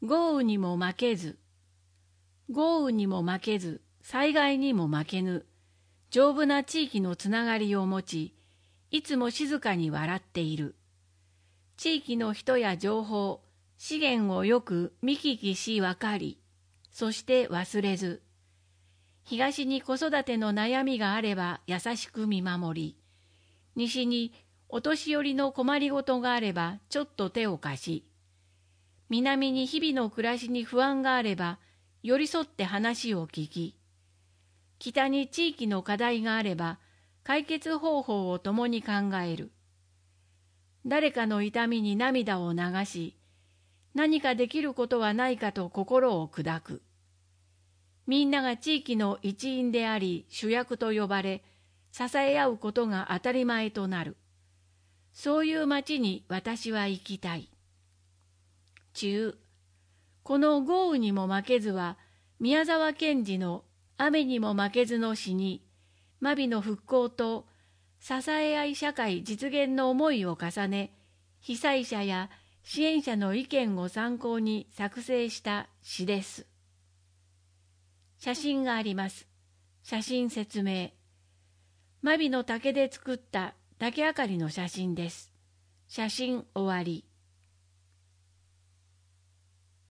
豪雨にも負けず、豪雨にも負けず、災害にも負けぬ、丈夫な地域のつながりを持ち、いつも静かに笑っている。地域の人や情報、資源をよく見聞きし分かり、そして忘れず、東に子育ての悩みがあれば優しく見守り、西にお年寄りの困りごとがあればちょっと手を貸し、南に日々の暮らしに不安があれば寄り添って話を聞き、北に地域の課題があれば解決方法を共に考える。誰かの痛みに涙を流し、何かできることはないかと心を砕く。みんなが地域の一員であり主役と呼ばれ、支え合うことが当たり前となる。そういう町に私は行きたい。中、この豪雨にも負けずは、宮沢賢治の雨にも負けずの詩に、真備の復興と支え合い社会実現の思いを重ね、被災者や支援者の意見を参考に作成した詩です。写真があります。写真説明。真備の竹で作った竹あかりの写真です。写真終わり。